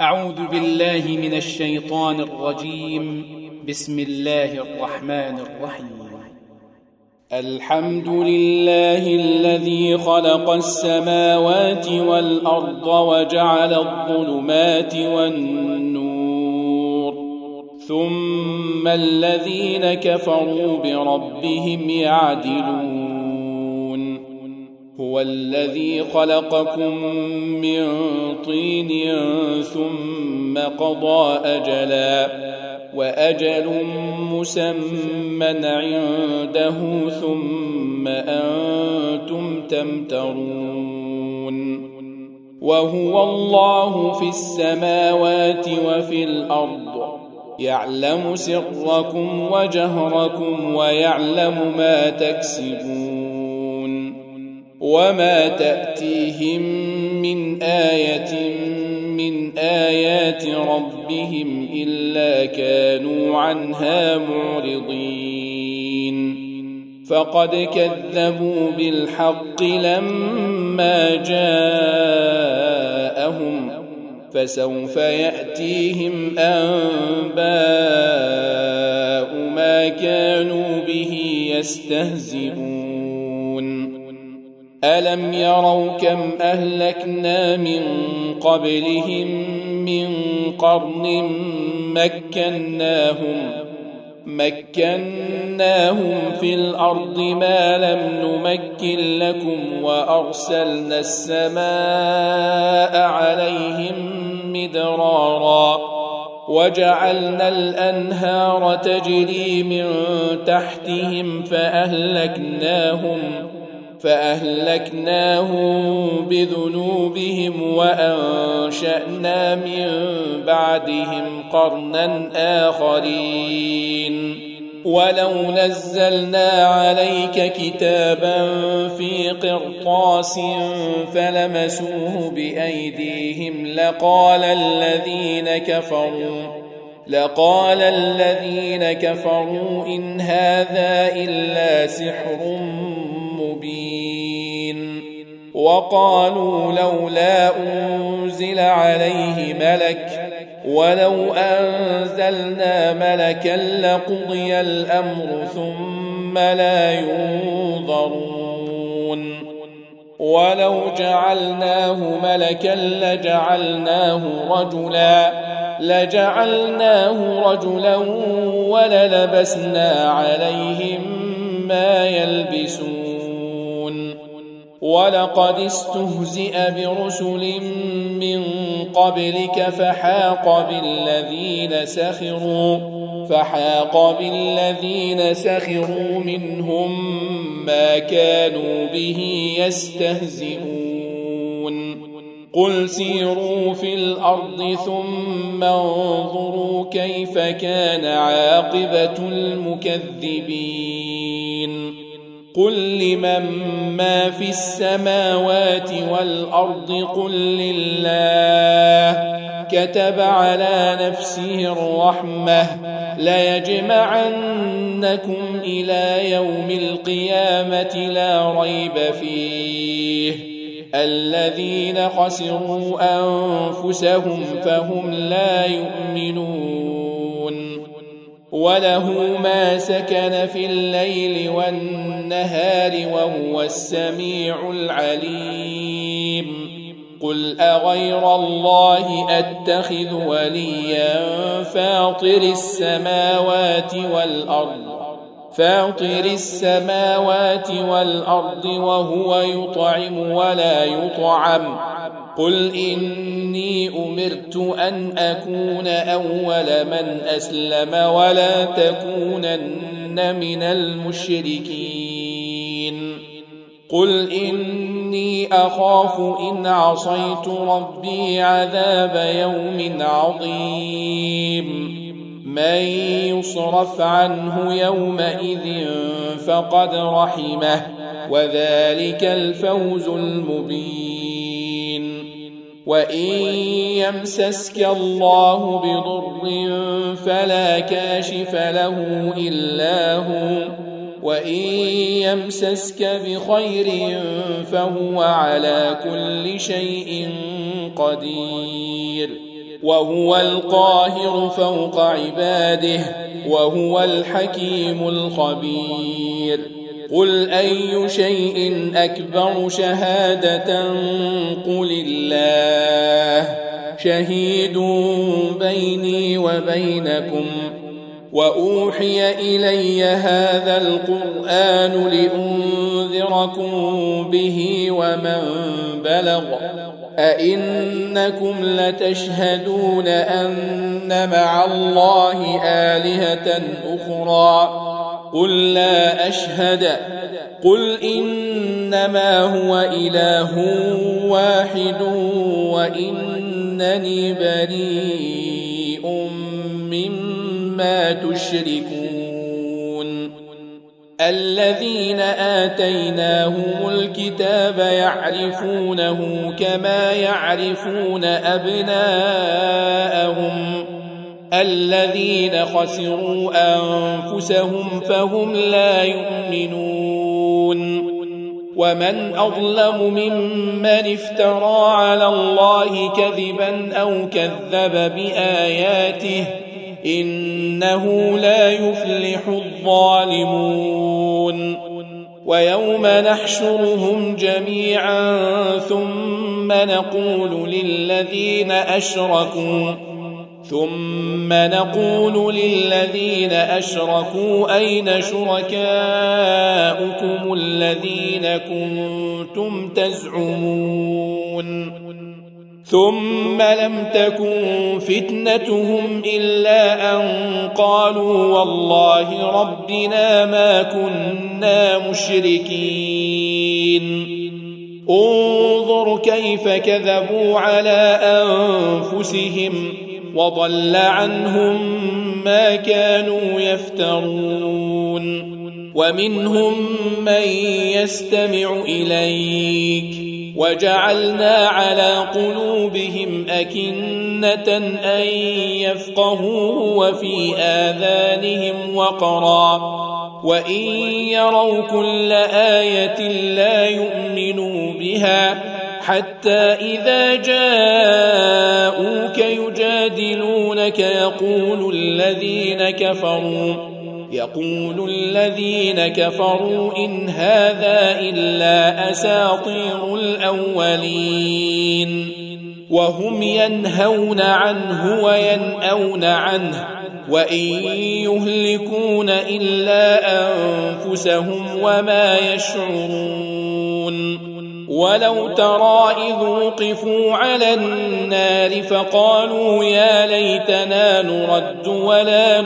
أعوذ بالله من الشيطان الرجيم. بسم الله الرحمن الرحيم. الحمد لله الذي خلق السماوات والأرض وجعل الظلمات والنور، ثم الذين كفروا بربهم يعدلون. هو الذي خلقكم من طين ثم قضى أجلا، وأجل مسمى عنده، ثم أنتم تمترون. وهو الله في السماوات وفي الأرض، يعلم سركم وجهركم ويعلم ما تكسبون. وما تأتيهم من آية من آيات ربهم إلا كانوا عنها معرضين. فقد كذبوا بالحق لما جاءهم، فسوف يأتيهم أنباء ما كانوا به يستهزئون. ألم يروا كم أهلكنا من قبلهم من قرن مكناهم في الأرض ما لم نمكن لكم، وأرسلنا السماء عليهم مدرارا، وجعلنا الأنهار تجري من تحتهم فأهلكناهم بذنوبهم، وأنشأنا من بعدهم قرنا آخرين. ولو نزلنا عليك كتابا في قرطاس فلمسوه بأيديهم لقال الذين كفروا إن هذا إلا سحر مبين. وقالوا لولا أنزل عليه ملك، ولو أنزلنا ملكا لقضي الأمر ثم لا ينظرون. ولو جعلناه ملكا لجعلناه رجلا وللبسنا عليهم ما يلبسون. ولقد استهزئ برسل من قبلك فحاق بالذين سخروا منهم ما كانوا به يستهزئون. قل سيروا في الأرض ثم انظروا كيف كان عاقبة المكذبين. قل لمن ما في السماوات والأرض قل لله. كتب على نفسه الرحمة ليجمعنكم إلى يوم القيامة لا ريب فيه. الذين خسروا أنفسهم فهم لا يؤمنون. وله ما سكن في الليل والنهار وهو السميع العليم. قل أغير الله أتخذ وليا فاطر السماوات والأرض وهو يطعم ولا يطعم. قل إني أمرت أن أكون أول من أسلم ولا تكونن من المشركين. قل إني أخاف إن عصيت ربي عذاب يوم عظيم. من يصرف عنه يومئذ فقد رحمه، وذلك الفوز المبين. وإن يمسسك الله بضر فلا كاشف له إلا هو، وإن يمسسك بخير فهو على كل شيء قدير. وهو القاهر فوق عباده وهو الحكيم الخبير قل أي شيء أكبر شهادة قل الله شهيد بيني وبينكم وأوحي إلي هذا القرآن لأنذركم به ومن بلغ أئنكم لتشهدون أن مع الله آلهة أخرى قل لا أشهد قل إنما هو إله واحد وإنني بريء مما تشركون الذين آتيناهم الكتاب يعرفونه كما يعرفون أبناءهم الذين خسروا أنفسهم فهم لا يؤمنون ومن أظلم ممن افترى على الله كذبا أو كذب بآياته إنه لا يفلح الظالمون ويوم نحشرهم جميعا ثم نقول للذين أشركوا أين شركاؤكم الذين كنتم تزعمون ثم لم تكن فتنتهم إلا أن قالوا والله ربنا ما كنا مشركين انظر كيف كذبوا على أنفسهم وضل عنهم ما كانوا يفترون ومنهم من يستمع إليك وجعلنا على قلوبهم أكنة أن يفقهوه وفي آذانهم وقرا وإن يروا كل آية لا يؤمنوا بها حتى إذا جاءوك يجادلونك يقول الذين كفروا إن هذا إلا أساطير الأولين وهم ينهون عنه وينأون عنه وإن يهلكون إلا أنفسهم وما يشعرون ولو ترى إذ وقفوا على النار فقالوا يا ليتنا نرد ولا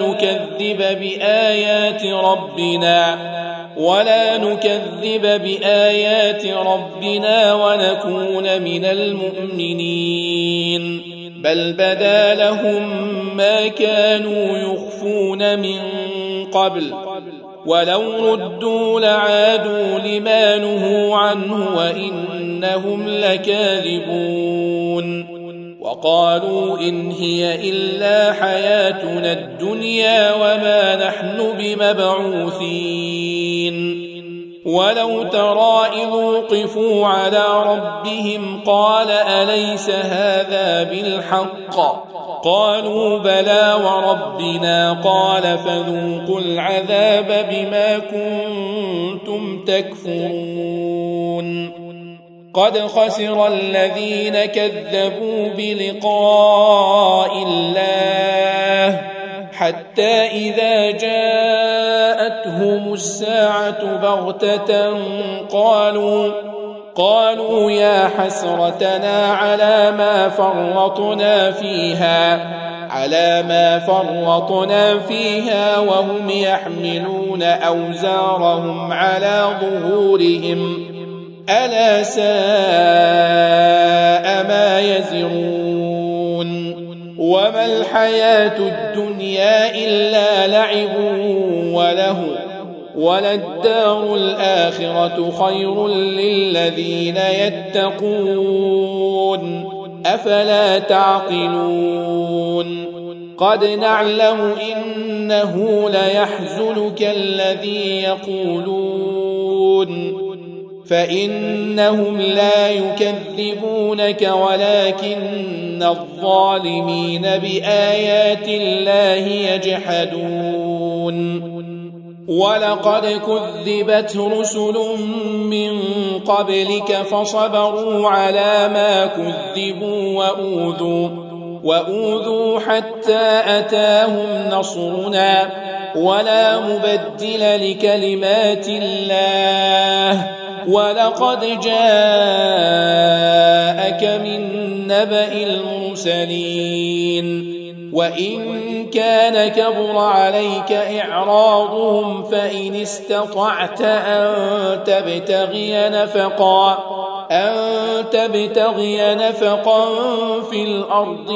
نكذب بآيات ربنا ونكون من المؤمنين بل بدا لهم ما كانوا يخفون من قبل ولو ردوا لعادوا لما نهوا عنه وإنهم لكاذبون وقالوا إن هي إلا حياتنا الدنيا وما نحن بمبعوثين ولو ترى إذ وقفوا على ربهم قال أليس هذا بالحق قالوا بلى وربنا قال فذوقوا العذاب بما كنتم تكفرون قد خسر الذين كذبوا بلقاء الله حتى إذا جاءتهم الساعة بغتة قالوا يا حسرتنا على ما فرطنا فيها وهم يحملون أوزارهم على ظهورهم ألا ساء ما يزرون وما الحياة الدنيا إلا لعب وله وللدار الآخرة خير للذين يتقون أفلا تعقلون قد نعلم إنه ليحزنك الذي يقولون فإنهم لا يكذبونك ولكن الظالمين بآيات الله يجحدون ولقد كذبت رسل من قبلك فصبروا على ما كذبوا وأوذوا حتى أتاهم نصرنا ولا مبدل لكلمات الله ولقد جاءك من نبأ المرسلين وإن كان كبر عليك إعراضهم فإن استطعت أن تبتغي نفقا في الأرض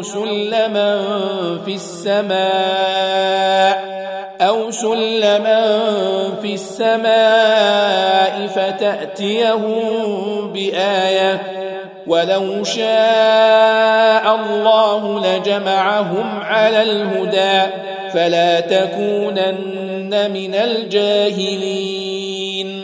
أو سلما في السماء فتأتيهم بآية ولو شاء الله لجمعهم على الهدى فلا تكونن من الجاهلين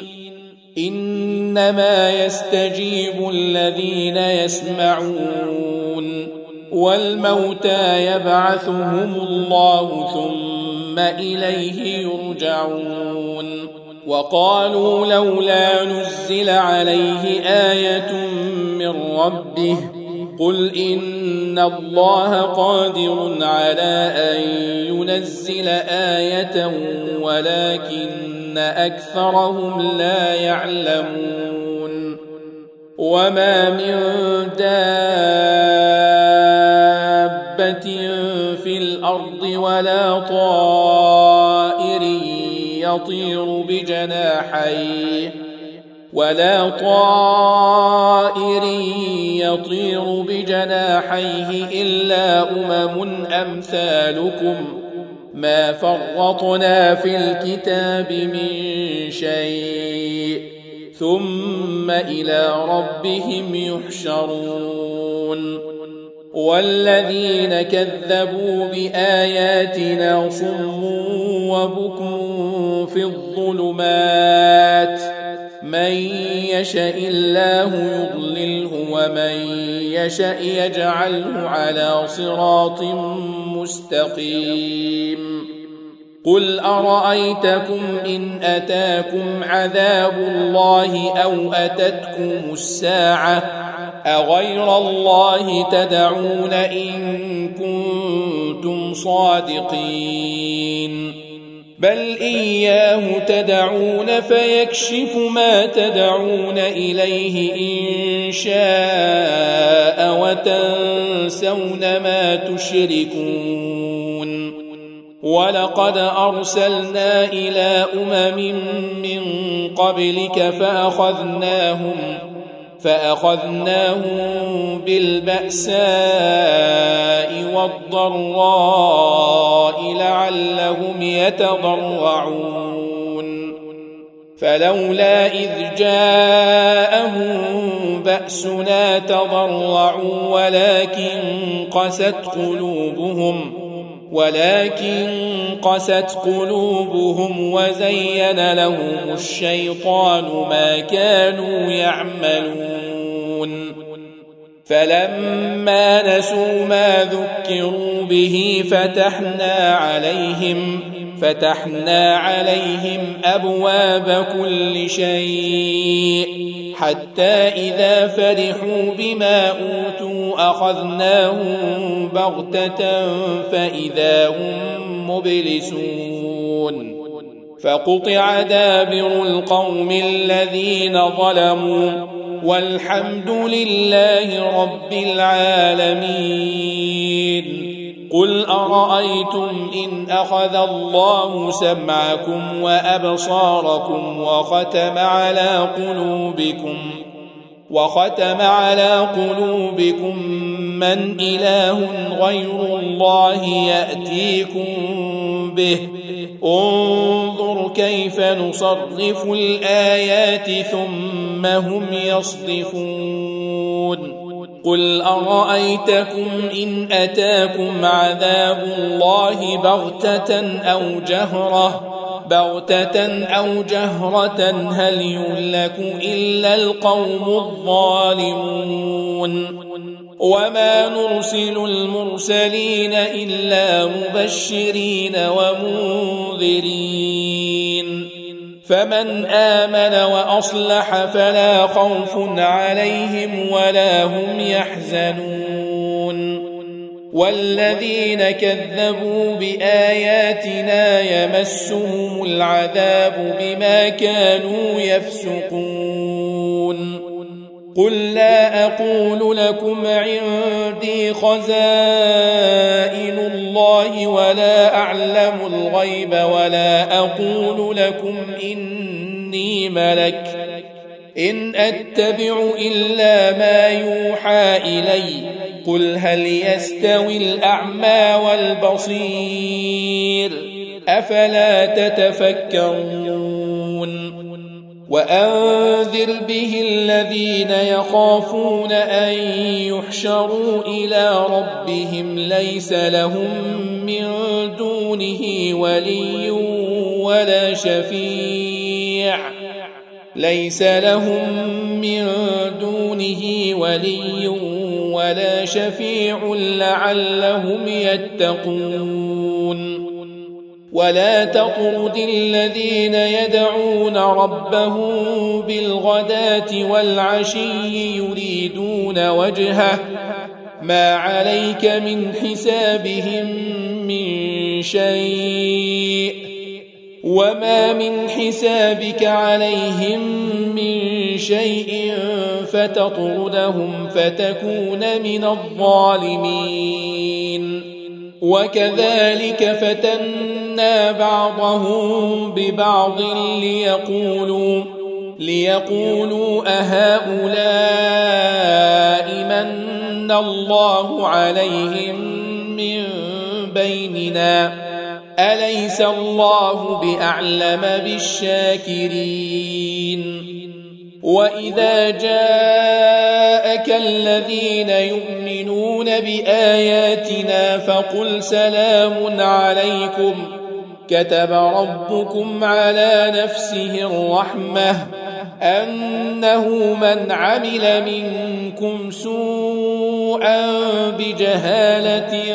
إنما يستجيب الذين يسمعون والموتى يبعثهم الله ثم إليه يرجعون وقالوا لولا نزل عليه آية من ربه قل إن الله قادر على أن ينزل آية ولكن أكثرهم لا يعلمون وما من دابة في الأرض ولا طائر يطير بجناحيه إلا أمثالكم ما فرطنا في الكتاب من شيء ثم إلى ربهم يحشرون والذين كذبوا بآياتنا صم وبكم في الظلمات من يشاء الله يضلله ومن يشاء يجعله على صراط مستقيم قل أرأيتكم إن أتاكم عذاب الله أو أتتكم الساعة أغير الله تدعون إن كنتم صادقين بل إياه تدعون فيكشف ما تدعون إليه إن شاء وتنسون ما تشركون ولقد أرسلنا إلى من قبلك فأخذناهم بالبأساء والضراء لعلهم يتضرعون فلولا إذ جاءهم بأسنا تضرعوا ولكن قست قلوبهم وزين لهم الشيطان ما كانوا يعملون فلما نسوا ما ذكروا به فتحنا عليهم أبواب كل شيء حتى إذا فرحوا بما أوتوا أخذناهم بغتة فإذا هم مبلسون فقطع دابر القوم الذين ظلموا والحمد لله رب العالمين قل أرأيتم إن أخذ الله سمعكم وأبصاركم وختم على قلوبكم من إله غير الله يأتيكم به انظر كيف نصرف الآيات ثم هم يصدفون قل أرأيتكم إن أتاكم عذاب الله بغتة أو جهرة بغتة أو جهرة هل يهلك إلا القوم الظالمون وما نرسل المرسلين إلا مبشرين ومنذرين فمن آمن وأصلح فلا خوف عليهم ولا هم يحزنون والذين كذبوا بآياتنا يمسهم العذاب بما كانوا يفسقون قل لا أقول لكم عندي خزائن الله ولا أعلم الغيب ولا أقول لكم إني ملك إن أتبع إلا ما يوحى إلي قل هل يستوي الأعمى والبصير أفلا تتفكرون وأنذر به الذين يخافون أن يحشروا إلى ربهم ليس لهم من دونه ولي ولا شفيع لعلهم يتقون ولا تطرد الذين يدعون ربهم بالغداة والعشي يريدون وجهه ما عليك من حسابهم من شيء وما من حسابك عليهم من شيء فتطردهم فتكون من الظالمين وكذلك فتنا بعضهم ببعض ليقولوا أهؤلاء من الله عليهم من بيننا أليس الله بأعلم بالشاكرين وإذا جاءك الذين يؤمنون بآياتنا فقل سلام عليكم كتب ربكم على نفسه الرحمة أنه من عمل منكم سوءا بجهالة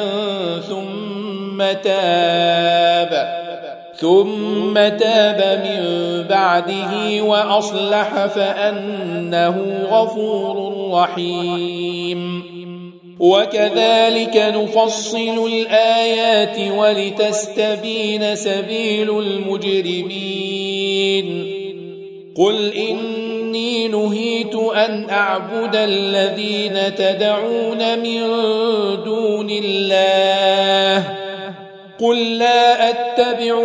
ثم تاب من بعده وأصلح فأنه غفور رحيم وكذلك نفصل الآيات ولتستبين سبيل المجرمين قل إني نهيت أن أعبد الذين تدعون من دون الله قل لا أتبع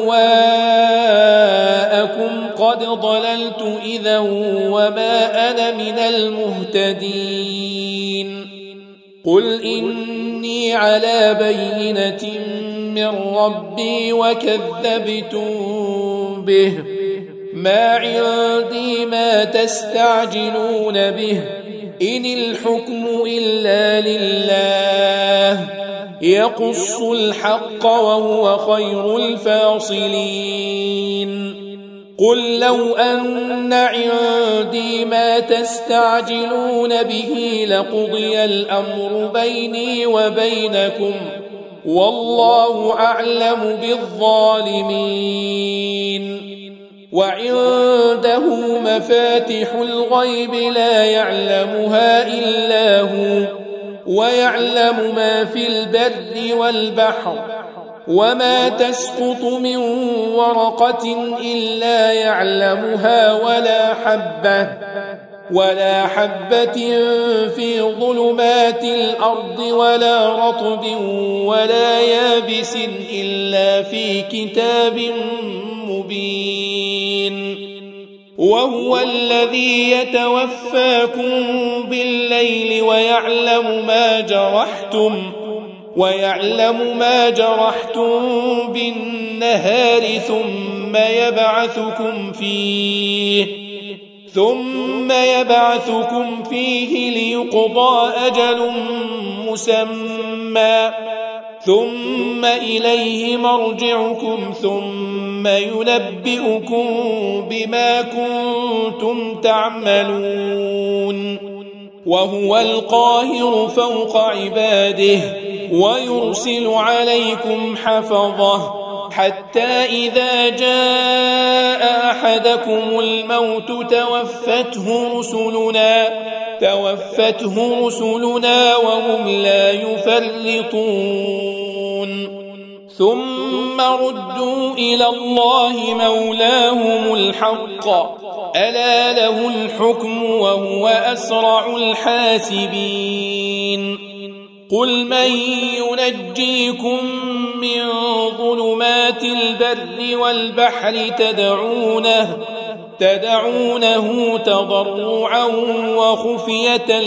أهواءكم قد ضللت إذا وما أنا من المهتدين قل إني على بينة من ربي وكذبتم به ما عندي ما تستعجلون به إن الحكم إلا لله يقص الحق وهو خير الفاصلين قل لو أن عندي ما تستعجلون به لقضي الأمر بيني وبينكم والله أعلم بالظالمين وعنده مفاتح الغيب لا يعلمها إلا هو ويعلم ما في البر والبحر وما تسقط من ورقة إلا يعلمها ولا حبة في ظلمات الأرض ولا رطب ولا يابس إلا في كتاب مبين وهو الذي يتوفاكم بالليل ويعلم ما جرحتم بالنهار ثم يبعثكم فيه ليقضى أجل مسمى ثم إليه مرجعكم ثم ثم ينبئكم بما كنتم تعملون وهو القاهر فوق عباده ويرسل عليكم حفظه حتى إذا جاء أحدكم الموت توفته رسلنا وهم لا يفرطون ثم ردوا إلى الله مولاهم الحق ألا له الحكم وهو أسرع الحاسبين قل من ينجيكم من ظلمات البر والبحر تدعونه تضرعا وخفية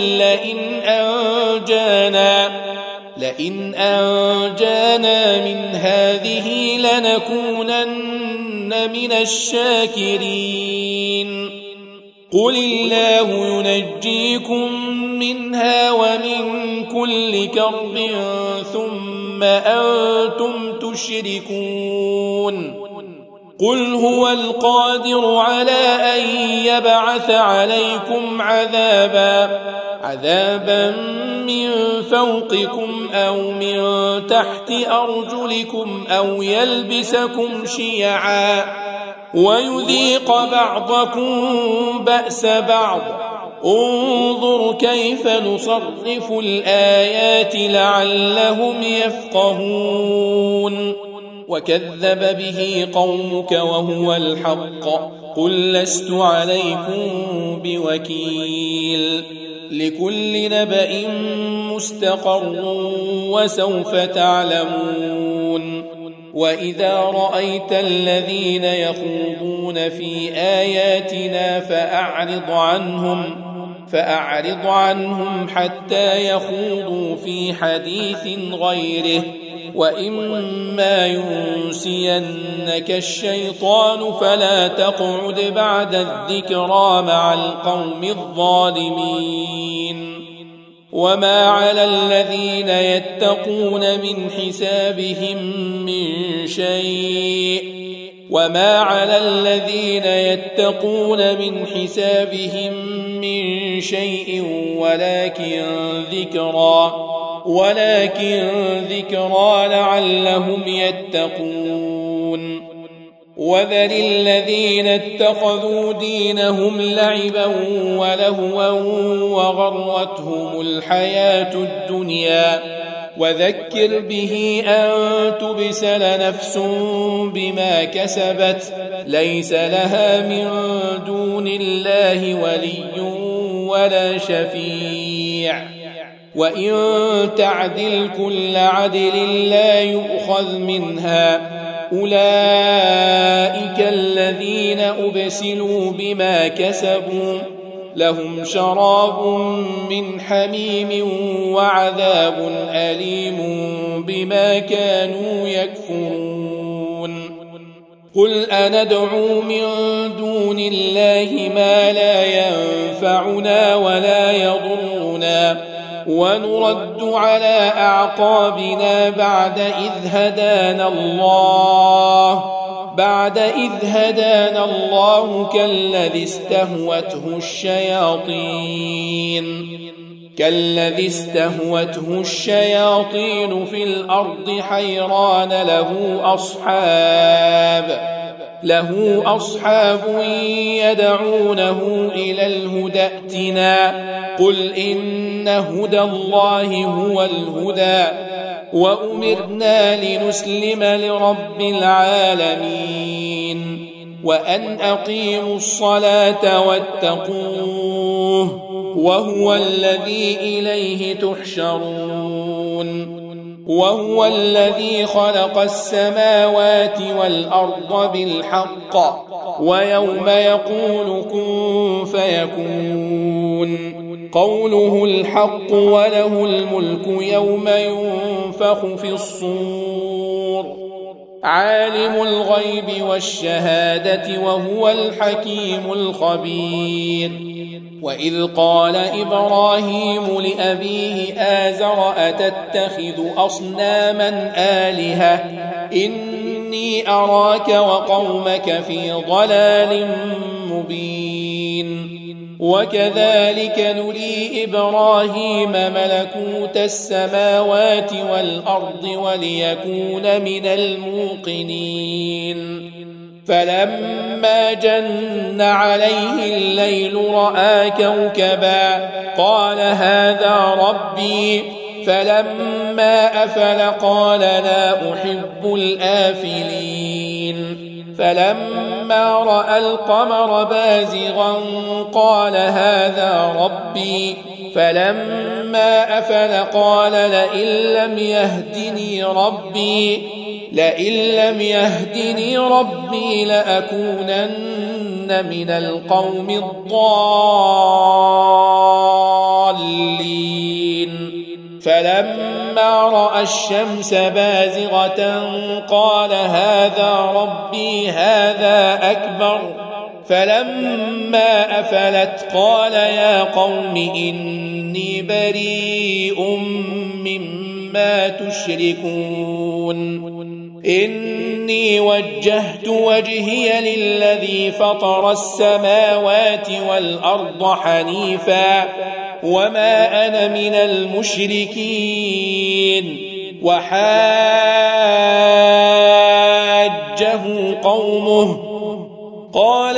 لئن أنجانا من هذه لنكونن من الشاكرين قل الله ينجيكم منها ومن كل كرب ثم أنتم تشركون قل هو القادر على أن يبعث عليكم عذابا من فوقكم أو من تحت أرجلكم أو يلبسكم شيعا ويذيق بعضكم بأس بعض انظر كيف نصرف الآيات لعلهم يفقهون وكذب به قومك وهو الحق قل لست عليكم بوكيل لكل نبأ مستقر وسوف تعلمون وإذا رأيت الذين يخوضون في آياتنا فأعرض عنهم حتى يخوضوا في حديث غيره وإما ينسينك الشيطان فلا تقعد بعد الذكرى مع القوم الظالمين وما على الذين يتقون من حسابهم من شيء ولكن ذكرى لعلهم يتقون وذر الذين اتخذوا دينهم لعبا ولهوا وغرتهم الحياة الدنيا وذكر به أن تبسل نفس بما كسبت ليس لها من دون الله ولي ولا شفيع وإن تعدل كل عدل لا يؤخذ منها أولئك الذين أبسلوا بما كسبوا لهم شراب من حميم وعذاب أليم بما كانوا يكفرون قل أندعو من دون الله ما لا ينفعنا ولا يضرنا ونرد على أعقابنا بعد إذ هدانا الله كالذي استهوته الشياطين في الأرض حيران له أصحاب يدعونه إلى الهدى ائتنا قل إن هدى الله هو الهدى وأمرنا لنسلم لرب العالمين وأن أقيموا الصلاة واتقوه وهو الذي إليه تحشرون وهو الذي خلق السماوات والأرض بالحق ويوم يقول كن فيكون قوله الحق وله الملك يوم ينفخ في الصور عالم الغيب والشهادة وهو الحكيم الخبير وإذ قال إبراهيم لأبيه آزر أتتخذ أصناما آلهة إني إني أراك وقومك في ضلال مبين وكذلك نري إبراهيم ملكوت السماوات والأرض وليكون من الموقنين فلما جن عليه الليل رأى كوكبا قال هذا ربي فلما أفل قال لا أحب الآفلين فلما رأى القمر بازغا قال هذا ربي فلما أفل قال لئن لم يهدني ربي لأكونن من القوم الضالين فلما رأى الشمس بازغة قال هذا ربي هذا أكبر فلما أفلت قال يا قوم إني بريء مما تشركون إني وجهت وجهي للذي فطر السماوات والأرض حنيفا وما أنا من المشركين وحاجه قومه قال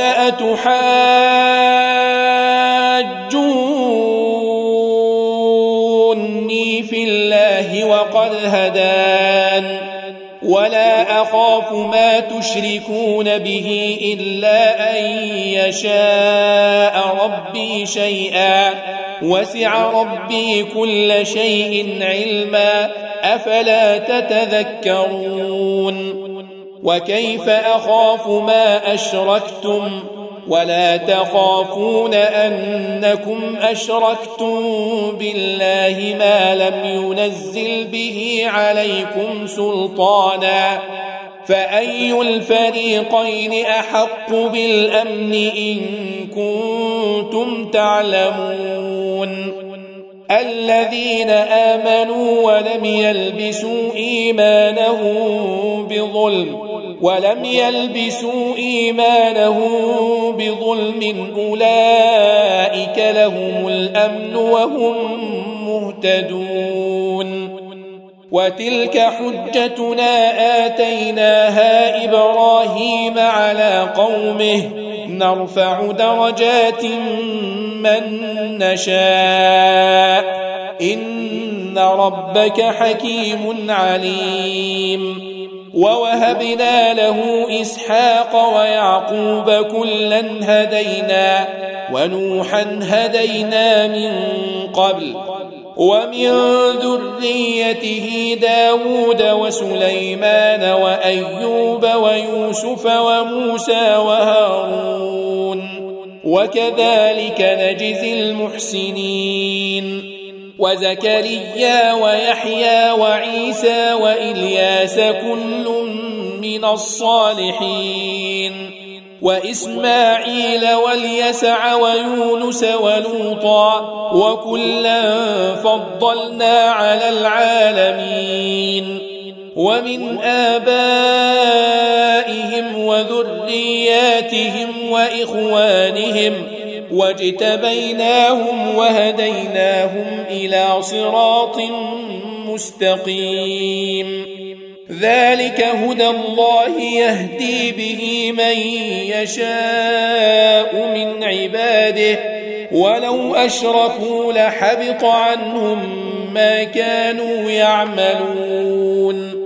أتحاجوني في الله وقد هدان ولا أخاف ما تشركون به إلا أن يشاء ربي شيئا وسع ربي كل شيء علما أفلا تتذكرون وكيف أخاف ما أشركتم ولا تخافون أنكم أشركتم بالله ما لم ينزل به عليكم سلطانا فأي الفريقين أحق بالأمن إن كنتم تعلمون الذين آمنوا ولم يلبسوا إيمانهم بظلم أولئك لهم الأمن وهم مهتدون وتلك حجتنا آتيناها إبراهيم على قومه نرفع درجات من نشاء إن ربك حكيم عليم ووهبنا له إسحاق ويعقوب كلا هدينا ونوحا هدينا من قبل ومن ذريته داود وسليمان وأيوب ويوسف وموسى وهارون وكذلك نجزي المحسنين وزكريا ويحيى وعيسى وإلياس كل من الصالحين وإسماعيل واليسع ويونس ولوطا وكلا فضلنا على العالمين ومن آبائهم وذرياتهم وإخوانهم واجتبيناهم وهديناهم إلى صراط مستقيم ذلك هدى الله يهدي به من يشاء من عباده ولو أشركوا لحبط عنهم ما كانوا يعملون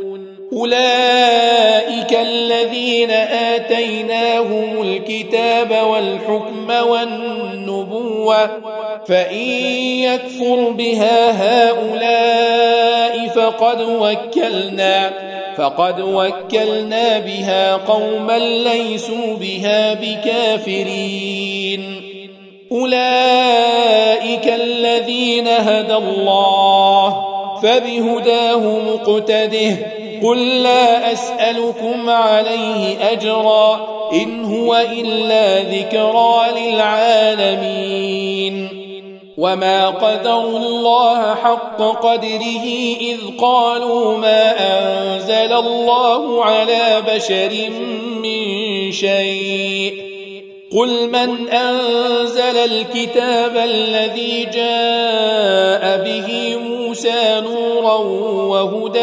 أولئك الذين آتيناهم الكتاب والحكم والنبوة فإن يكفر بها هؤلاء فقد وكلنا بها قوما ليسوا بها بكافرين أولئك الذين هدى الله فبهداه مقتده قل لا أسألكم عليه أجرا إن هو إلا ذكرى للعالمين وما قدروا الله حق قدره إذ قالوا ما أنزل أنزل الله على بشر من شيء قل من أنزل الكتاب الذي جاء به موسى نورا وهدى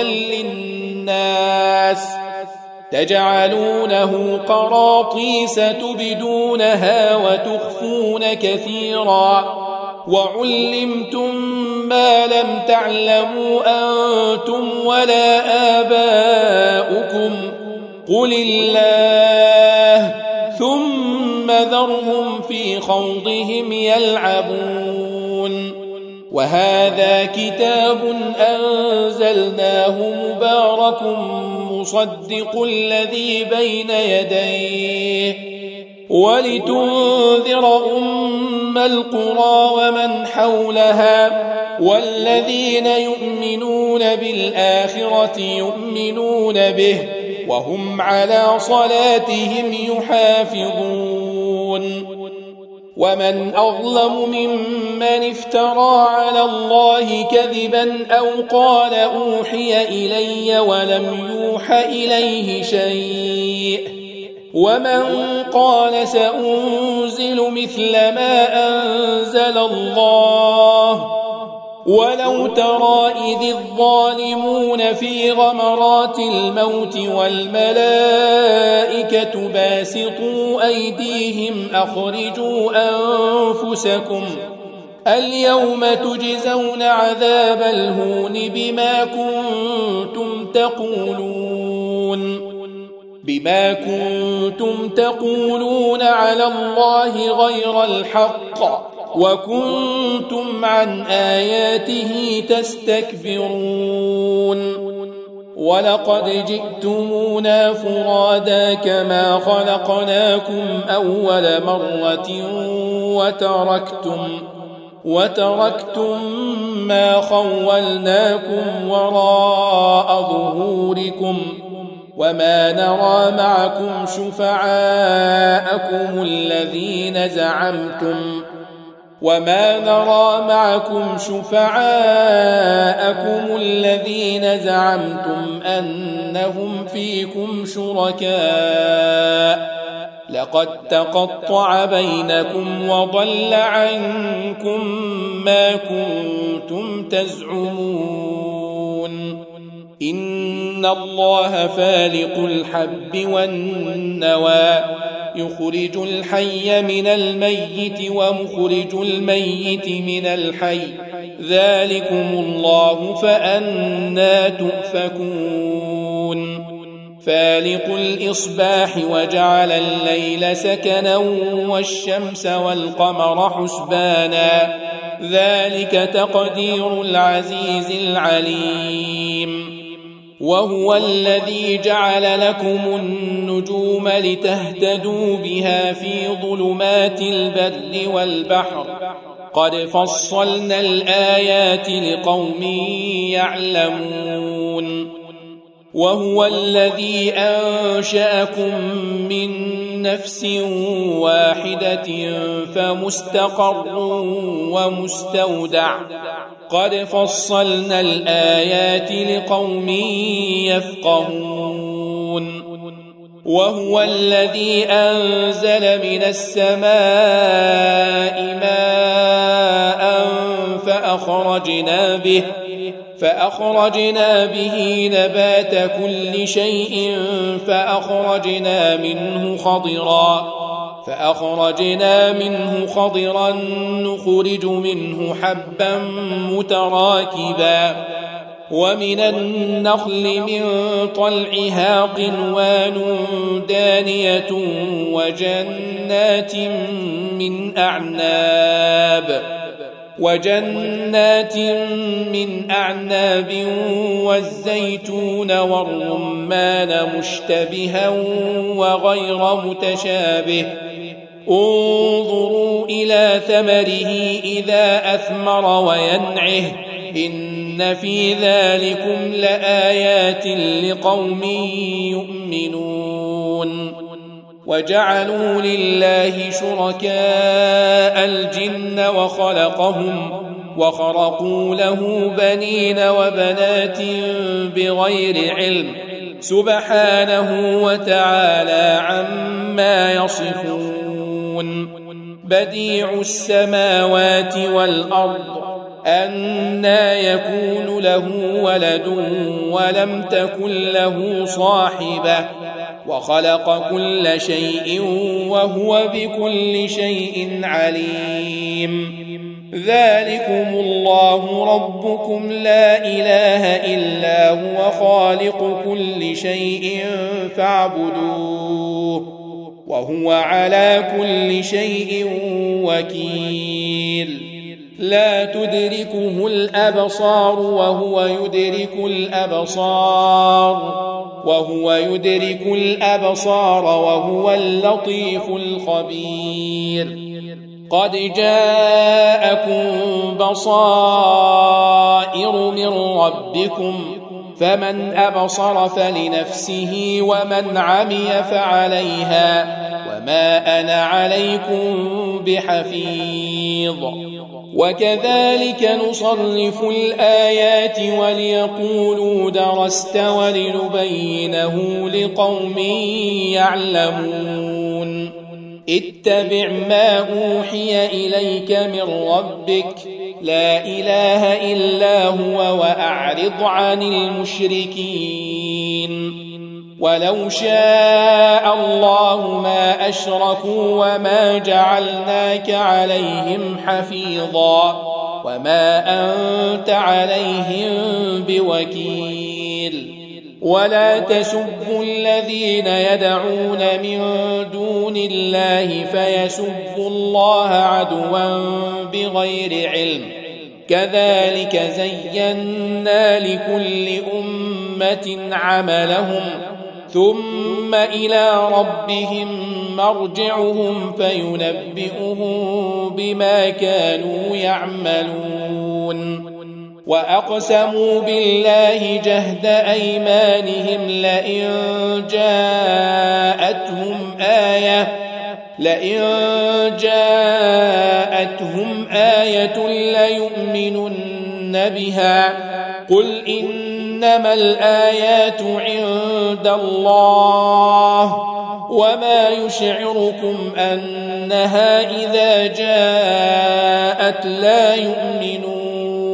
للناس تجعلونه قراطيس تبدونها وتخفون كثيرا وعلمتم ما لم تعلموا أنتم ولا آباؤكم قل الله ثم ذرهم في خوضهم يلعبون وهذا كتاب أنزلناه مبارك مصدق الذي بين يديه ولتنذر أم القرى ومن حولها والذين يؤمنون بالآخرة يؤمنون به وهم على صلاتهم يحافظون ومن أظلم ممن افترى على الله كذبا أو قال أوحي إلي ولم يوح إليه شيء ومن قال سأنزل مثل ما أنزل الله ولو ترى إذ الظالمون في غمرات الموت والملائكة باسطوا أيديهم أخرجوا أنفسكم اليوم تجزون عذاب الهون بما كنتم تقولون على الله غير الحق وكنتم عن آياته تستكبرون ولقد جئتمونا فرادا كما خلقناكم أول مرة وتركتم ما خولناكم وراء ظهوركم وما نرى معكم شفعاءكم الذين زعمتم أنهم فيكم شركاء لقد تقطع بينكم وضل عنكم ما كنتم تزعمون إن الله فالق الحب والنوى يخرج الحي من الميت ومخرج الميت من الحي ذلكم الله فأنى تؤفكون فالق الإصباح وجعل الليل سكنا والشمس والقمر حسبانا ذلك تقدير العزيز العليم وهو الذي جعل لكم النجوم لتهتدوا بها في ظلمات البر والبحر قد فصلنا الآيات لقوم يعلمون وهو الذي أنشأكم من نفس واحدة فمستقر ومستودع قد فصلنا الآيات لقوم يفقهون وهو الذي أنزل من السماء ماء فأخرجنا به نبات كل شيء فأخرجنا منه خضرا نخرج منه حبا متراكبا ومن النخل من طلعها قنوان دانية وجنات من أعناب والزيتون والرمان مشتبها وغير متشابه انظروا إلى ثمره إذا أثمر وينعه إن في ذلكم لآيات لقوم يؤمنون وجعلوا لله شركاء الجن وخرقوا له بنين وبنات بغير علم سبحانه وتعالى عما يصفون. بديع السماوات والأرض أنى يكون له ولد ولم تكن له صاحبة وخلق كل شيء وهو بكل شيء عليم. ذلكم الله ربكم لا إله إلا هو خالق كل شيء فاعبدوه وهو على كل شيء وكيل. لا تدركه الأبصار وهو يدرك الأبصار وهو اللطيف الخبير. قد جاءكم بصائر من ربكم فمن أبصر فلنفسه ومن عمي فعليها وما أنا عليكم بحفيظ. وكذلك نصرف الآيات وليقولوا درست ولنبينه لقوم يعلمون. اتبع ما أوحي إليك من ربك لا إله إلا هو وأعرض عن المشركين. ولو شاء الله ما أشركوا وما جعلناك عليهم حفيظا وما أنت عليهم بوكيل. ولا تسبوا الذين يدعون من دون الله فيسبوا الله عدوا بغير علم. كذلك زينا لكل أمة عملهم ثم إلى ربهم مرجعهم فينبئهم بما كانوا يعملون. وأقسموا بالله جهد أيمانهم لئن جاءتهم آية ليؤمنن بها قل إنما الآيات عند الله وما يشعركم أنها إذا جاءت لا يؤمنون.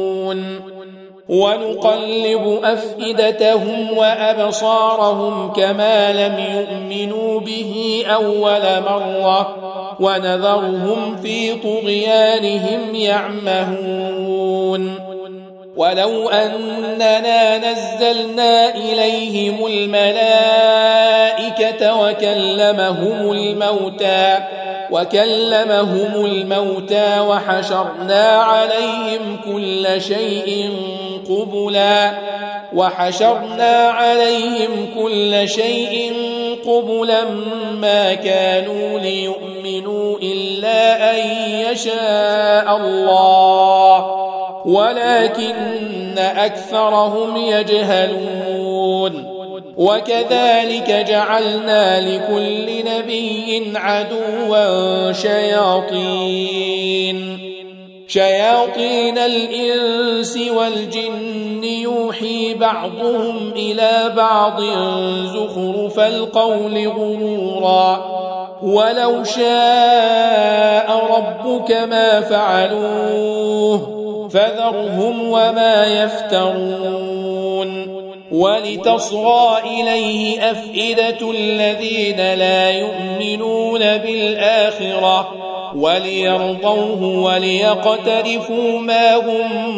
ونقلب أفئدتهم وأبصارهم كما لم يؤمنوا به أول مرة ونذرهم في طغيانهم يعمهون. ولو أننا نزلنا إليهم الملائكة وكلمهم الموتى وحشرنا عليهم كل شيء قبلا ما كانوا ليؤمنوا إلا أن يشاء الله ولكن أكثرهم يجهلون. وكذلك جعلنا لكل نبي عدوا شياطين الإنس والجن يوحي بعضهم إلى بعض زخرف القول غرورا ولو شاء ربك ما فعلوه فذرهم وما يفترون. ولتصغى إليه أفئدة الذين لا يؤمنون بالآخرة وليرضوه وليقترفوا ما هم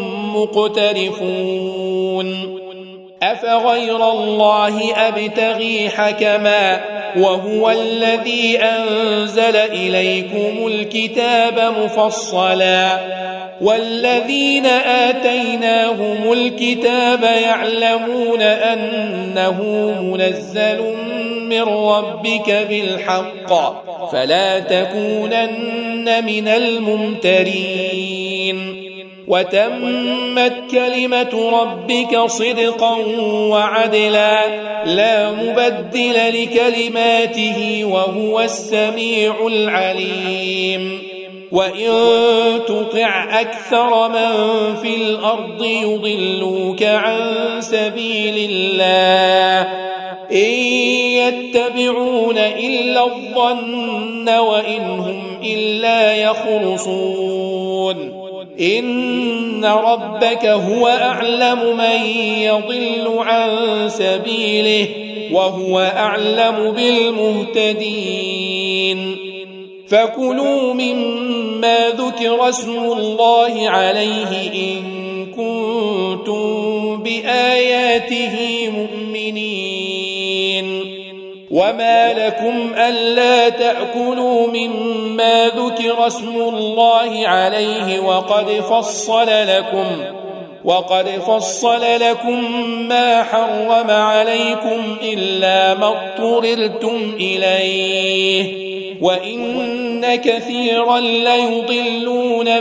مقترفون. أفغير الله أبتغي حكما وهو الذي أنزل إليكم الكتاب مفصلا والذين آتيناهم الكتاب يعلمون أنه منزل من ربك بالحق فلا تكونن من الممترين. وتمت كلمة ربك صدقا وعدلا لا مبدل لكلماته وهو السميع العليم. وإن تطع أكثر من في الأرض يضلوك عن سبيل الله إن يتبعون إلا الظن وإن هم إلا يخرصون إن ربك هو أعلم من يضل عن سبيله وهو أعلم بالمهتدين فكلوا مما ذكر اسم الله عليه إن كنتم بآياته مؤمنين وما لكم ألا تأكلوا مما ذكر اسم الله عليه وقد فصل لكم ما حرم عليكم إلا ما اضطررتم إليه وإن كثيرا ليضلون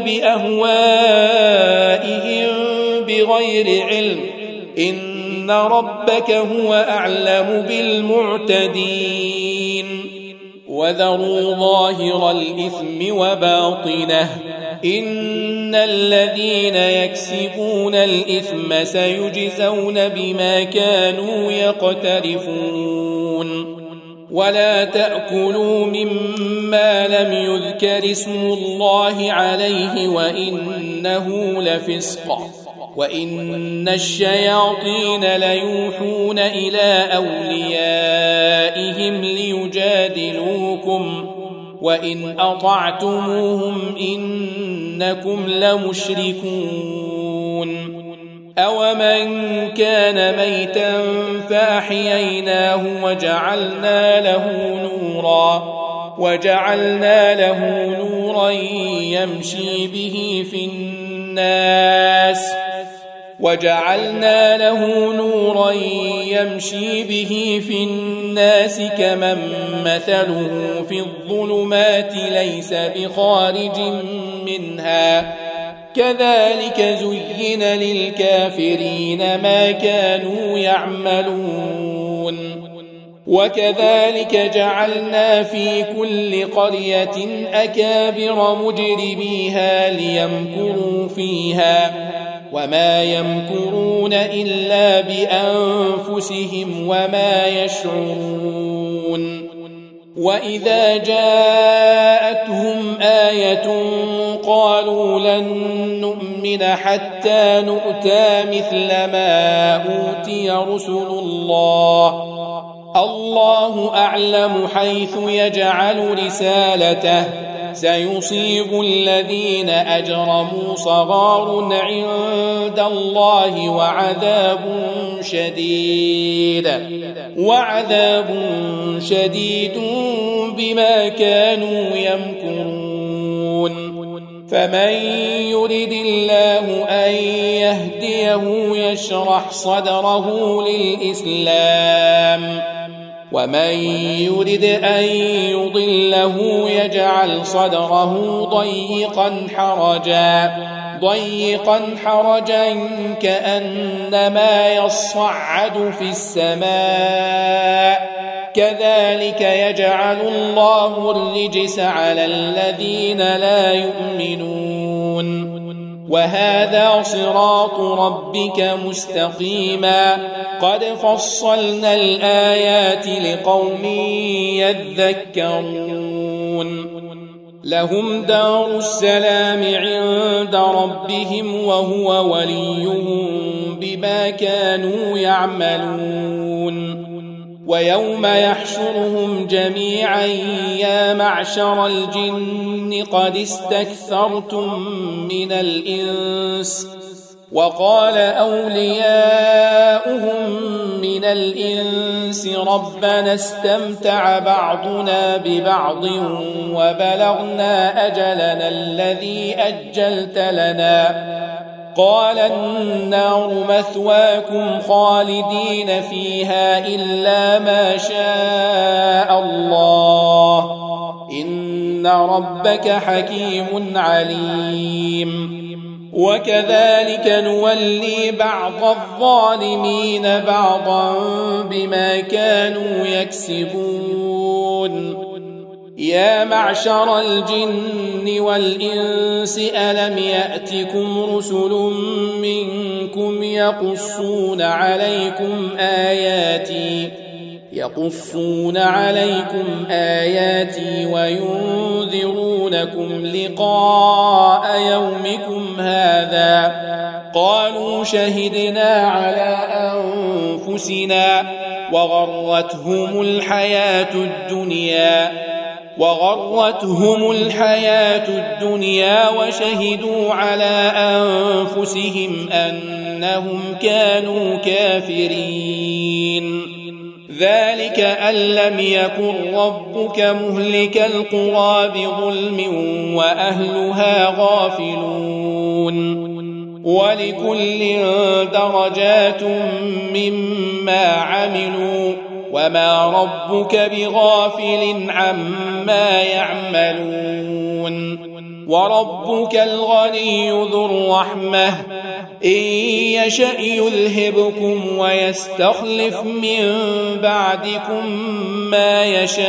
بأهوائهم بغير علم إن ربك هو أعلم بالمعتدين وذروا ظاهر الإثم وباطنه إن الذين يكسبون الإثم سيجزون بما كانوا يقترفون ولا تأكلوا مما لم يذكر اسم الله عليه وإنه لفسق وإن الشياطين ليوحون إلى أوليائهم ليجادلوكم وإن أطعتموهم إنكم لمشركون أومن كان ميتا فأحييناه وجعلنا له نورا يمشي به في الناس كمن مثله في الظلمات ليس بخارج منها كذلك زين للكافرين ما كانوا يعملون وكذلك جعلنا في كل قرية أكابر مجرميها ليمكروا فيها وما يمكرون إلا بأنفسهم وما يشعرون وإذا جاءتهم آية قالوا لن نؤمن حتى نؤتى مثل ما أوتي رسل الله أعلم حيث يجعل رسالته سيصيب الذين أجرموا صغار عند الله وعذاب شديد بما كانوا يمكرون فمن يرد الله أن يهديه يشرح صدره للإسلام ومن يرد أن يضله يجعل صدره ضيقا حرجا كأنما يصعد في السماء كذلك يجعل الله الرجس على الذين لا يؤمنون وهذا صراط ربك مستقيما قد فصلنا الآيات لقوم يذكرون لهم دار السلام عند ربهم وهو وليهم بما كانوا يعملون ويوم يحشرهم جميعا يا معشر الجن قد استكثرتم من الإنس وقال أولياؤهم من الإنس ربنا استمتع بعضنا ببعض وبلغنا أجلنا الذي أجلت لنا قال النار مثواكم خالدين فيها إلا ما شاء الله إن ربك حكيم عليم وكذلك نولي بعض الظالمين بعضا بما كانوا يكسبون يا معشر الجن والإنس ألم يأتكم رسل منكم يقصون عليكم آياتي يقصون عليكم آياتي وينذرونكم لقاء يومكم هذا قالوا شهدنا على أنفسنا وغرتهم الحياة الدنيا وشهدوا على أنفسهم أنهم كانوا كافرين. ذلك أن لم يكن ربك مهلك القرى بظلم وأهلها غافلون. ولكل درجات مما عملوا وما ربك بغافل عما يعملون. وربك الغني ذو الرحمة إن يشأ يذهبكم ويستخلف من بعدكم ما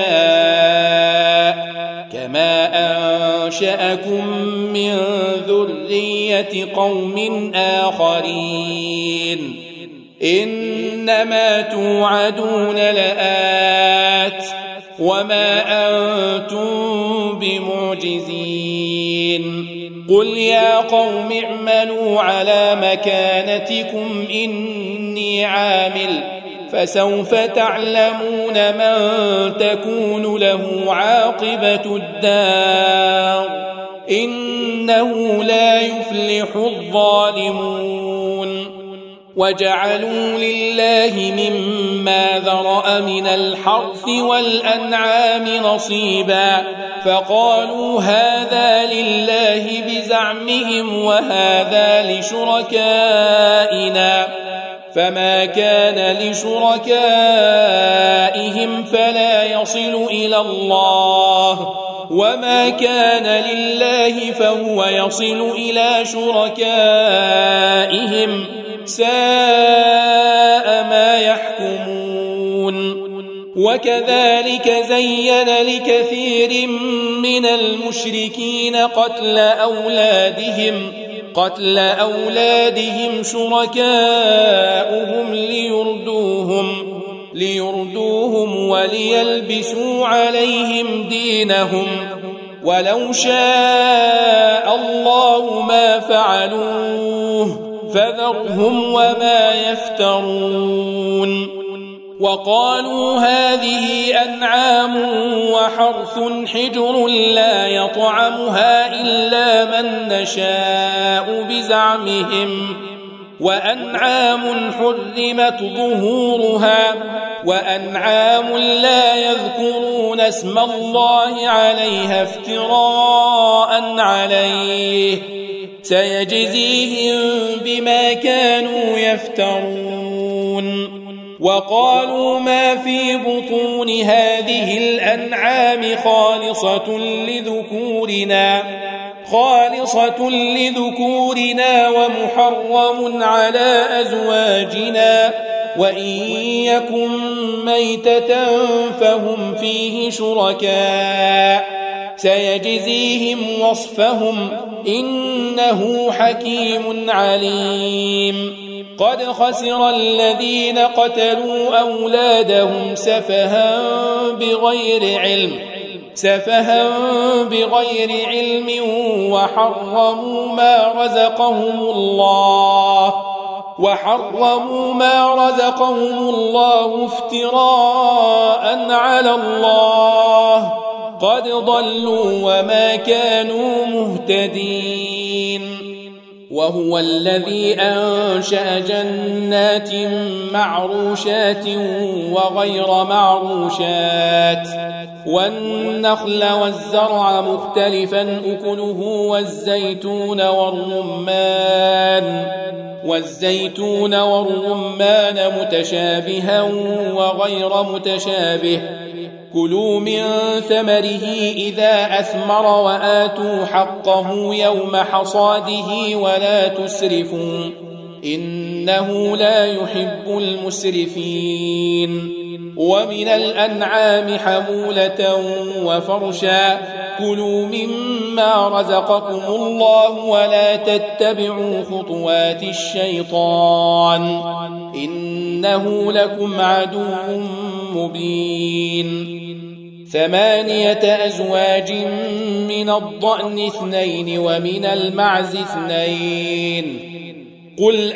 يشاء كما أنشأكم من ذرية قوم آخرين. إنما توعدون لآت وما أنتم بمعجزين. قل يا قوم اعملوا على مكانتكم إني عامل فسوف تعلمون من تكون له عاقبة الدار إنه لا يفلح الظالمون. وجعلوا لله مما ذرأ من الحرث والأنعام نصيبا فقالوا هذا لله بزعمهم وهذا لشركائنا فما كان لشركائهم فلا يصل إلى الله وما كان لله فهو يصل إلى شركائهم ساء ما يحكمون. وكذلك زين لكثير من المشركين قتل أولادهم شركاؤهم ليردوهم وليلبسوا عليهم دينهم ولو شاء الله ما فعلوه فذرهم وما يفترون. وقالوا هذه أنعام وحرث حجر لا يطعمها إلا من نشاء بزعمهم وأنعام حرمت ظهورها وأنعام لا يذكرون اسم الله عليها افتراء عليه سيجزيهم بما كانوا يفترون. وقالوا ما في بطون هذه الأنعام خالصة لذكورنا ومحرم على أزواجنا وإن يكن ميتة فهم فيه شركاء سيجزيهم وصفهم إنه حكيم عليم. قد خسر الذين قتلوا أولادهم سفها بغير علم وحرموا ما رزقهم الله افتراء على الله قد ضلوا وما كانوا مهتدين. وهو الذي أنشأ جنات معروشات وغير معروشات والنخل والزرع مختلفا أكله والزيتون والرمان متشابها وغير متشابه كلوا من ثمره إذا أثمر وآتوا حقه يوم حصاده ولا تسرفوا إنه لا يحب المسرفين. ومن الأنعام حمولة وفرشا كلوا مما رزقكم الله ولا تتبعوا خطوات الشيطان إنه لكم عدو مبين 8 أزواج من الضأن 2 ومن المعز 2 قل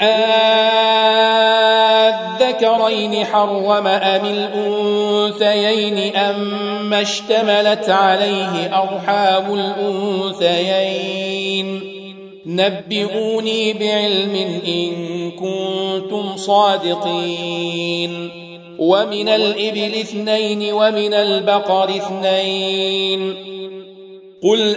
أذكرين حرم أم الأنثيين أما اشتملت عليه أرحام الأنثيين نبئوني بعلم إن كنتم صادقين ومن الإبل 2 ومن البقر 2 قل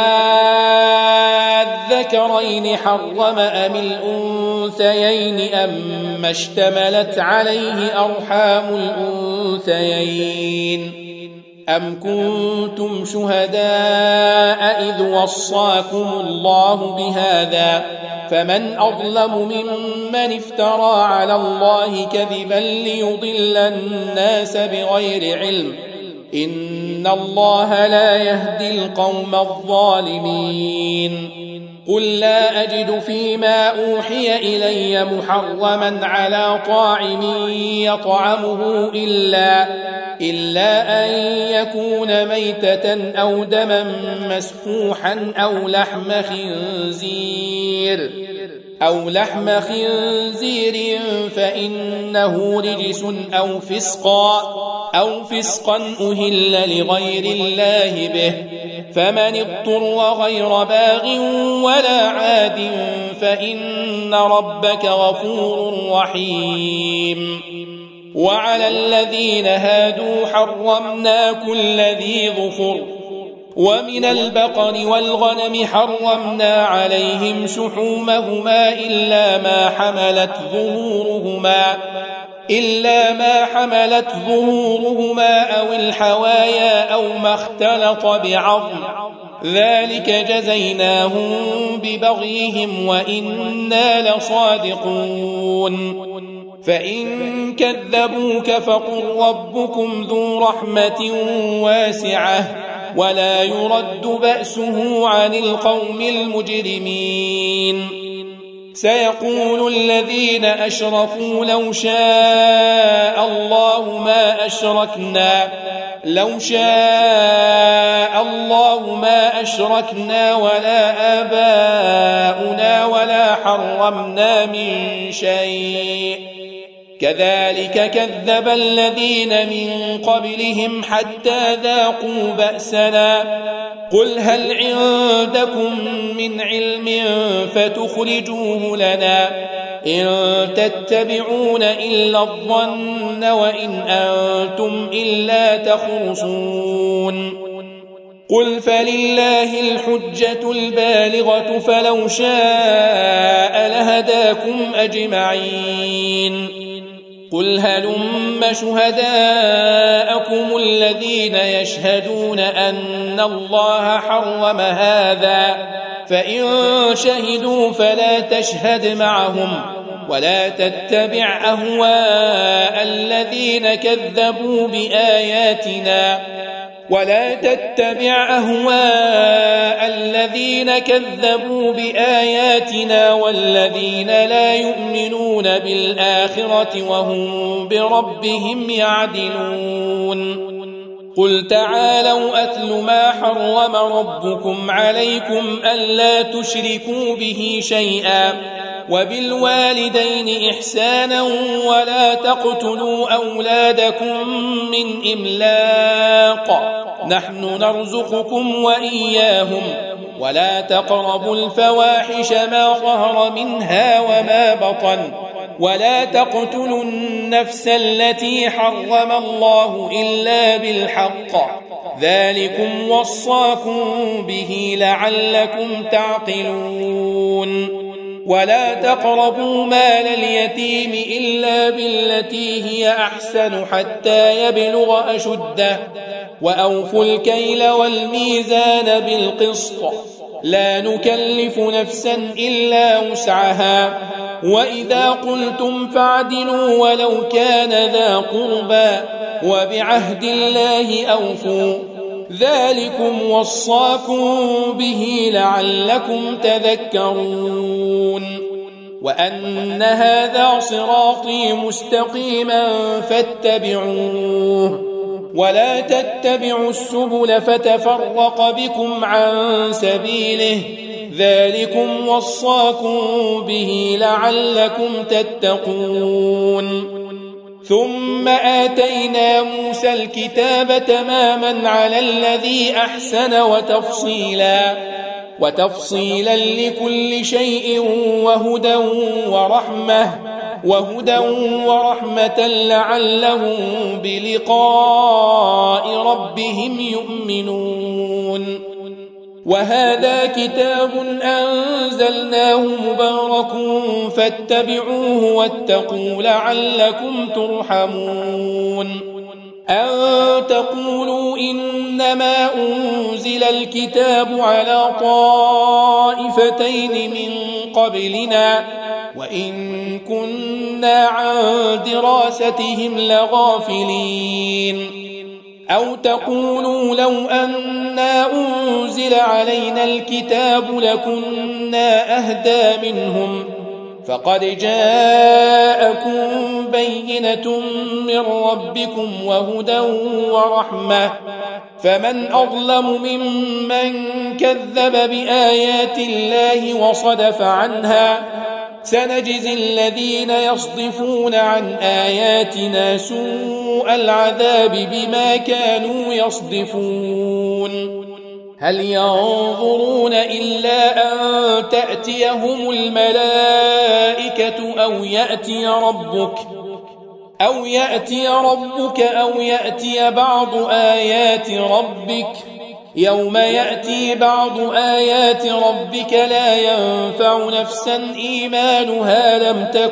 أذكرين حرم أم الأنثيين أما اشتملت عليه أرحام الأنثيين أم كنتم شهداء إذ وصاكم الله بهذا فمن أظلم ممن افترى على الله كذبا ليضل الناس بغير علم إن الله لا يهدي القوم الظالمين قل لا أجد فيما أوحي إلي محرما على طاعم يطعمه إلا أن يكون ميتة أو دما مسفوحا أو لحم خنزير فإنه رجس أو فسقا أهل لغير الله به فمن اضطر غير باغ ولا عاد فإن ربك غفور رحيم وعلى الذين هادوا حرمنا كل ذي ظفر ومن البقر والغنم حرمنا عليهم شحومهما إلا ما حملت ظهورهما أو الحوايا أو ما اختلط بعظم ذلك جزيناهم ببغيهم وإنا لصادقون فإن كذبوك فقل ربكم ذو رحمة واسعة ولا يرد بأسه عن القوم المجرمين سيقول الذين أشركوا لو شاء الله ما أشركنا ولا آباؤنا ولا حرمنا من شيء كذلك كذب الذين من قبلهم حتى ذاقوا بأسنا قل هل عندكم من علم فتخرجوه لنا إن تتبعون إلا الظن وإن أنتم إلا تخرصون قل فلله الحجة البالغة فلو شاء لهداكم أجمعين قل هلم شهداءكم الذين يشهدون أن الله حرم هذا فإن شهدوا فلا تشهد معهم ولا تتبع أهواء الذين كذبوا بآياتنا والذين لا يؤمنون بالآخرة وهم بربهم يعدلون قل تعالوا أتل ما حرم ربكم عليكم ألا تشركوا به شيئا وبالوالدين إحسانا ولا تقتلوا أولادكم من إملاق نحن نرزقكم وإياهم ولا تقربوا الفواحش ما ظهر منها وما بطن ولا تقتلوا النفس التي حرم الله إلا بالحق ذلكم وصاكم به لعلكم تعقلون ولا تقربوا مال اليتيم إلا بالتي هي أحسن حتى يبلغ أشده وأوفوا الكيل والميزان بالقسط لا نكلف نفسا إلا وسعها وإذا قلتم فاعدلوا ولو كان ذا قربى وبعهد الله أوفوا ذلكم وصاكم به لعلكم تذكرون وأن هذا صراطي مستقيما فاتبعوه ولا تتبعوا السبل فتفرق بكم عن سبيله ذلكم وصاكم به لعلكم تتقون ثم آتينا موسى الكتاب تماما على الذي أحسن وتفصيلا لكل شيء وهدى ورحمة لعلهم بلقاء ربهم يؤمنون وهذا كتاب أنزلناه مبارك فاتبعوه واتقوا لعلكم ترحمون أن تقولوا إنما أنزل الكتاب على طائفتين من قبلنا وإن كنا عن دراستهم لغافلين أو تقولوا لو أنا أنزل علينا الكتاب لكنا أهدى منهم فقد جاءكم بينة من ربكم وهدى ورحمة فمن أظلم ممن كذب بآيات الله وصدف عنها سنجزي الذين يصدفون عن آياتنا سوء العذاب بما كانوا يصدفون هل ينظرون إلا أن تأتيهم الملائكة أو يأتي ربك أو يأتي بعض آيات ربك يوم يأتي بعض آيات ربك لا ينفع نفسا إيمانها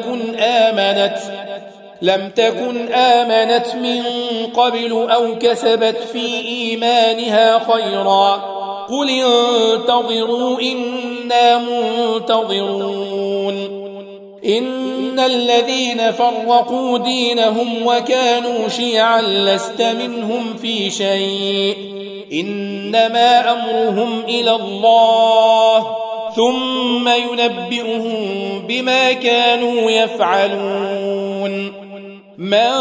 لم تكن آمنت من قبل أو كسبت في إيمانها خيرا قل انتظروا إنا منتظرون إن الذين فرقوا دينهم وكانوا شيعا لست منهم في شيء إنما أمرهم إلى الله ثم ينبئهم بما كانوا يفعلون من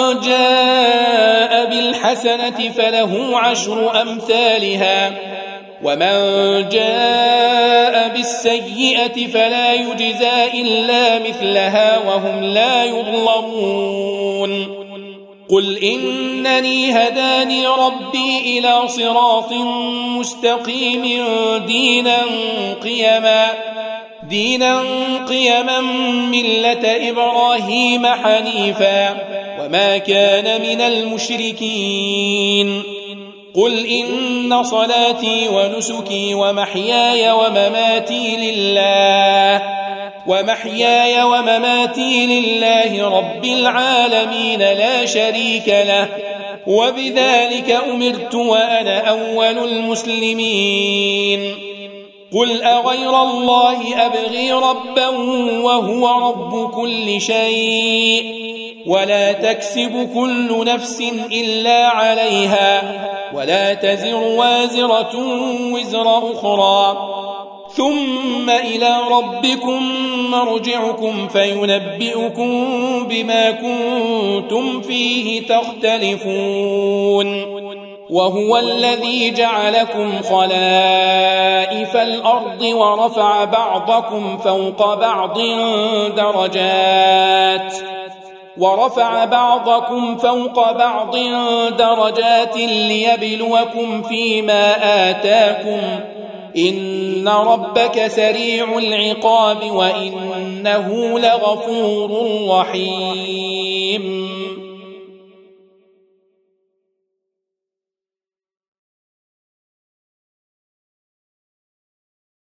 جاء بالحسنة فله 10 أمثالها ومن جاء بالسيئة فلا يجزى إلا مثلها وهم لا يظلمون قل إنني هداني ربي إلى صراط مستقيم دينا قيما ملة إبراهيم حنيفا وما كان من المشركين قل إن صلاتي ونسكي ومحياي ومماتي لله رب العالمين لا شريك له وبذلك أمرت وأنا أول المسلمين قل أغير الله أبغي ربا وهو رب كل شيء ولا تكسب كل نفس إلا عليها ولا تزر وازرة وزر أخرى ثم إلى ربكم مرجعكم فينبئكم بما كنتم فيه تختلفون وهو الذي جعلكم خلائف الأرض ورفع بعضكم فوق بعض درجات ليبلوكم فيما آتاكم إن ربك سريع العقاب وإنه لغفور رحيم